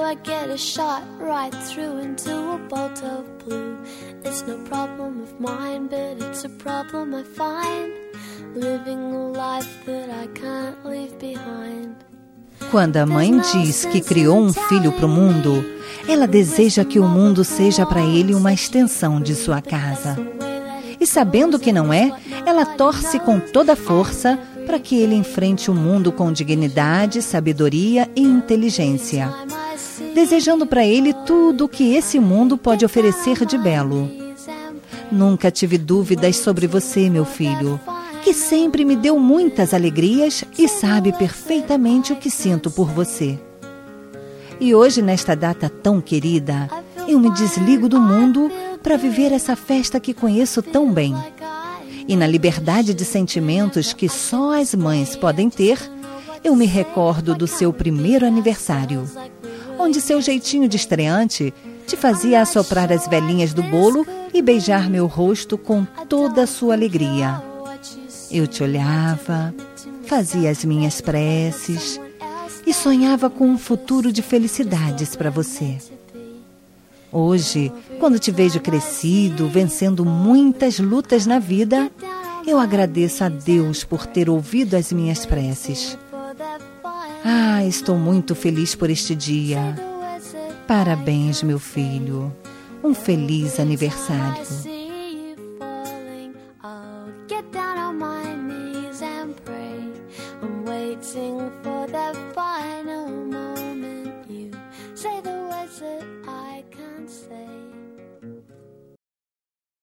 I get a shot right through into a bolt of blue. It's no problem of mine, but it's a problem I find, living a life that I can't leave behind. Quando a mãe diz que criou um filho para o mundo, ela deseja que o mundo seja para ele uma extensão de sua casa. E sabendo que não é, ela torce com toda a força para que ele enfrente o mundo com dignidade, sabedoria e inteligência, desejando para ele tudo o que esse mundo pode oferecer de belo. Nunca tive dúvidas sobre você, meu filho, que sempre me deu muitas alegrias e sabe perfeitamente o que sinto por você. E hoje, nesta data tão querida, eu me desligo do mundo para viver essa festa que conheço tão bem. E na liberdade de sentimentos que só as mães podem ter, eu me recordo do seu primeiro aniversário, onde seu jeitinho de estreante te fazia assoprar as velhinhas do bolo e beijar meu rosto com toda a sua alegria. Eu te olhava, fazia as minhas preces e sonhava com um futuro de felicidades para você. Hoje, quando te vejo crescido, vencendo muitas lutas na vida, eu agradeço a Deus por ter ouvido as minhas preces. Estou muito feliz por este dia. Parabéns, meu filho. Um feliz aniversário.